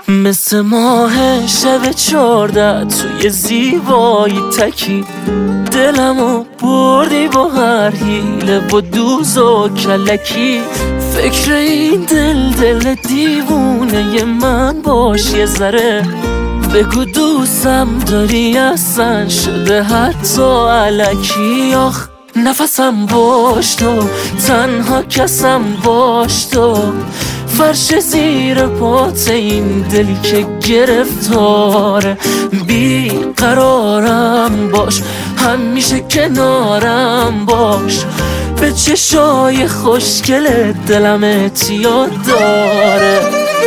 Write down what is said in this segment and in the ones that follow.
مثل ماه شب 14 توی زیبایی تکی، دلمو بردی با هر حیله با دوز و کلکی. فکر این دل دیوونه من باش یه ذره، بگو دوستم داری اصلا شده حتی الکی. آخ نفسم باش تو، تنها کسم باش تو، فرش زیر پات این دلی که گرفتاره. بی قرارم باش، همیشه کنارم باش، به چشای خوشگل دلم اعتیاد داره.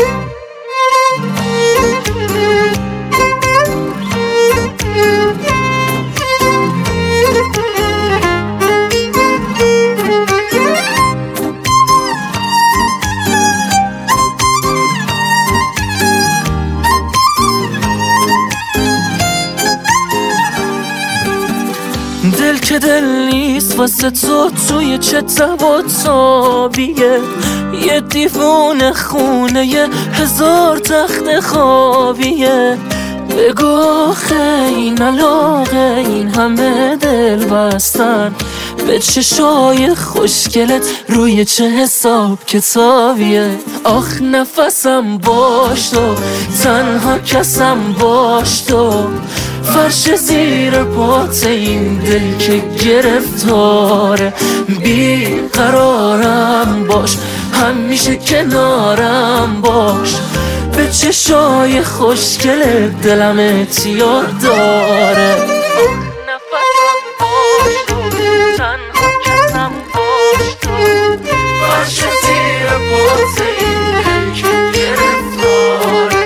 دل که دل نیست واسه تو توی چه تب و تابیه، یه دیوونه خونه یه هزار تخت خوابیه. بگو آخه این علاقه این همه دل بستن، به چشای خوشگلت روی چه حساب کتابیه. آخ نفسم باش تو، تنها کسم باش تو، فرش زیر پات این دل که گرفتاره. بی قرارم باش، همیشه کنارم باش، به چشای خوشگل دلم اعتیاد داره. نفسم باش تو، تنها کسم باش تو، فرش زیر پات این دل که گرفتاره.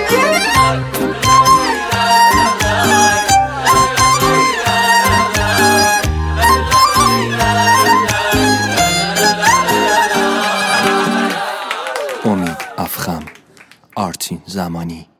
امید افخم، آرتین زمانی.